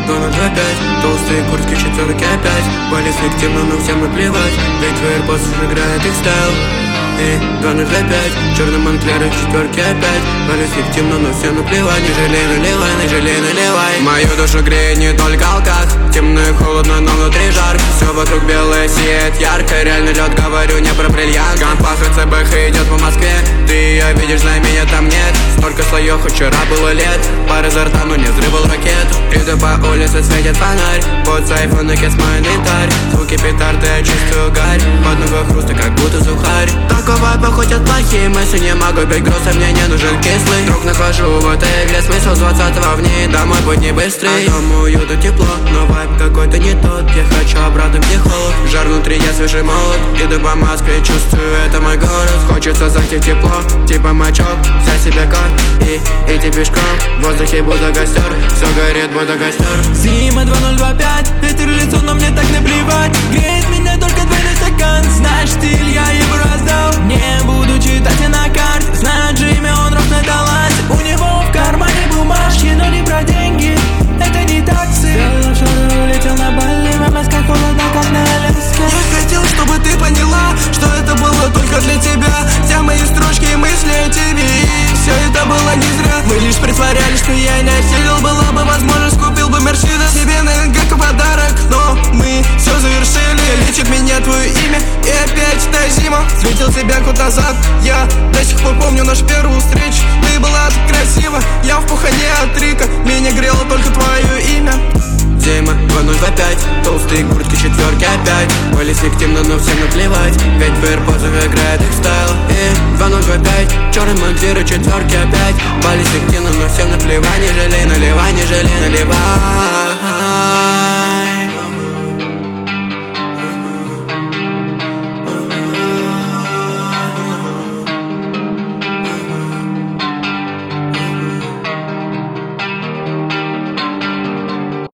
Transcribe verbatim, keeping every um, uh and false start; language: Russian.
два ноль два пять, толстые куртки, четверки опять. Вали фиктивно, но всем наплевать, ведь в Airpods играет их стайл. И два ноль два пять, черный Монклер и четверки опять. Вали фиктивно, но всем наплевать, не жалей, наливай, не жалей, наливай. Мою душу греет не только алках, темно и холодно, но внутри жарко. Все вокруг белое сияет ярко, реально лед, говорю не про бриллиант. Компах и ЦБХ идет по Москве, ты ее видишь, знай, меня там нет. Столько слоев, вчера было лет, пар изо рта, но не взрывал ракет. Иду по улице, светит фонарь, под сайфон и кес мой инвентарь. Звуки петарды, я чувствую гарь, под ногой хруста, как будто сухарь. Такого походят плохие мысли, не могу пить груз, а мне не нужен кислый. Друг нахожу в этой игре смысл двадцатого в ней, домой будь не быстрый. А дома уют и тепло, но вайб какой-то не тот. Я хочу обратно, где холод, жар внутри, я свежий молод. Иду по Москве, чувствую, это мой город. Хочется зайти в тепло, типа мачок, взять себе кот и идти пешком. В воздухе будто костер, все горит, будто костер. Зима два ноль два пять, ветер в лицо, но мне так наплевать. Греет меня только двойной стакан, знаешь стиль, я его раздал. Не буду читать и на карте, знает же имя, он рос на таланте. У него в кармане бумажки, но не про деньги, это не такси. Сделал шары, улетел на Бали, в Москве холодно, как на Аляске. Я хотел, чтобы ты поняла, что это было только для тебя. Все мои строчки и мысли о тебе, и все это было не зря. Мы лишь притворялись, что я не осилил. Была бы возможность, купил бы Мерседес себе на эн гэ как подарок, но мы все завершили. Лечит меня твое имя, и опять та зима. Светил тебя год назад, я до сих пор помню нашу первую встречу. Ты была так красива, я в пухане от Рика, меня грело только твое имя. Зима два ноль два пять, толстые куртки, четверки опять. Вали фиктивно, но всем наплевать, ведь в Airpods играет их стайл. И два ноль два пять, черный Монклер и четверки опять. Вали фиктивно, но всем наплевать, не жалей, наливай, не жалей,